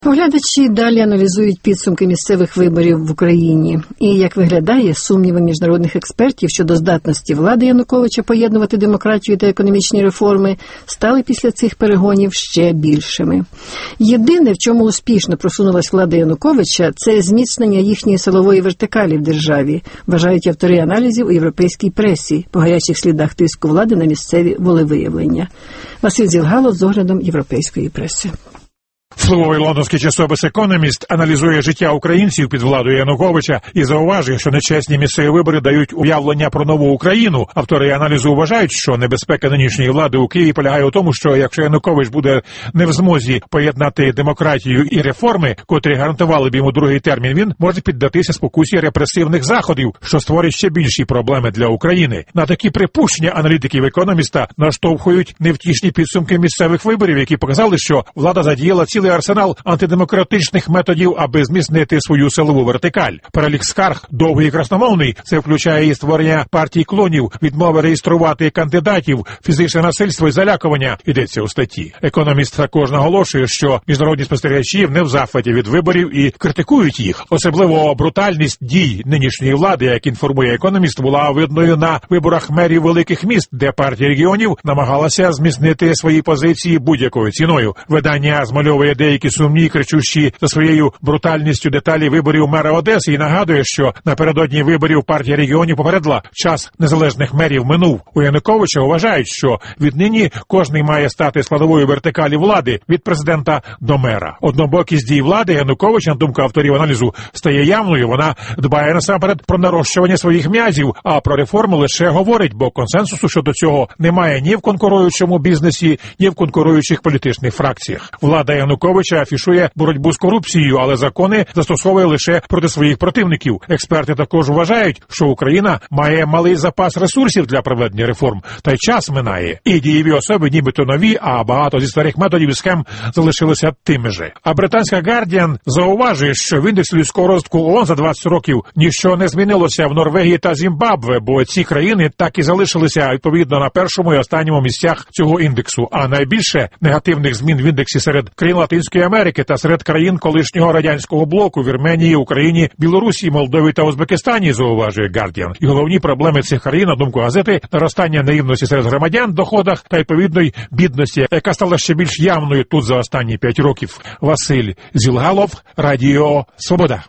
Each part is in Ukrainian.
Оглядачі далі аналізують підсумки місцевих виборів в Україні. І, як виглядає, сумніви міжнародних експертів щодо здатності влади Януковича поєднувати демократію та економічні реформи стали після цих перегонів ще більшими. Єдине, в чому успішно просунулась влада Януковича, це зміцнення їхньої силової вертикалі в державі, вважають автори аналізів у європейській пресі по гарячих слідах тиску влади на місцеві волевиявлення. Василь Зілгалов з оглядом європейської преси. Впливовий лондонський часопис «Економіст» аналізує життя українців під владою Януковича і зауважує, що нечесні місцеві вибори дають уявлення про нову Україну. Автори аналізу вважають, що небезпека нинішньої влади у Києві полягає у тому, що якщо Янукович буде не в змозі поєднати демократію і реформи, котрі гарантували б йому другий термін, він може піддатися спокусі репресивних заходів, що створить ще більші проблеми для України. На такі припущення аналітиків «Економіста» наштовхують невтішні підсумки місцевих виборів, які показали, що влада задіяла цілий арсенал антидемократичних методів, аби зміцнити свою силову вертикаль. Перелік скарг довгий і красномовний. Це включає і створення партій клонів, відмови реєструвати кандидатів, фізичне насильство і залякування, йдеться у статті. «Економіст» також наголошує, що міжнародні спостерігачі не в захваті від виборів і критикують їх. Особливо брутальність дій нинішньої влади, як інформує «Економіст», була видною на виборах мерів великих міст, де партія регіонів намагалася зміцнити свої позиції будь-якою ціною. Видання змальовує деякі сумні, кричущі за своєю брутальністю деталі виборів мера Одеси і нагадує, що напередодні виборів партія регіонів попередила, час незалежних мерів минув. У Януковича вважають, що віднині кожний має стати складовою вертикалі влади від президента до мера. Однобокість дій влади Януковича, на думку авторів аналізу, стає явною. Вона дбає насамперед про нарощування своїх м'язів, а про реформу лише говорить, бо консенсусу щодо цього немає ні в конкуруючому бізнесі, ні в конкуруючих політичних фракціях. Влада Януковича афішує боротьбу з корупцією, але закони застосовує лише проти своїх противників. Експерти також вважають, що Україна має малий запас ресурсів для проведення реформ, та й час минає. І дієві особи нібито нові, а багато зі старих методів і схем залишилися тими же. А британська Guardian зауважує, що в індексі людського розвитку ООН за 20 років ніщо не змінилося в Норвегії та Зімбабве, бо ці країни так і залишилися відповідно на першому і останньому місцях цього індексу. А найбільше негативних змін в індексі серед країн Латинської Америки та серед країн колишнього радянського блоку: Вірменії, Україні, Білорусі, Молдові та Узбекистані, зауважує Guardian. І головні проблеми цих країн, на думку газети, наростання наївності серед громадян в доходах та відповідної бідності, яка стала ще більш явною тут за останні 5 років. Василь Зілгалов, Радіо Свобода.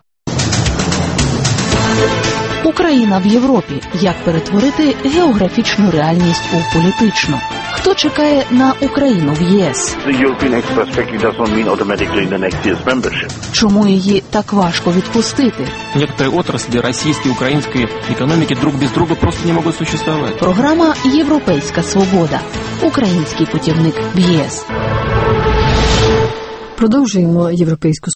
Україна в Європі. Як перетворити географічну реальність у політичну? Хто чекає на Україну в ЄС? Чому її так важко відпустити? Некоторые отрасли российской и украинской экономики друг без друга просто не могут существовать. Програма «Європейська свобода». Український путівник в ЄС. Продовжуємо європейську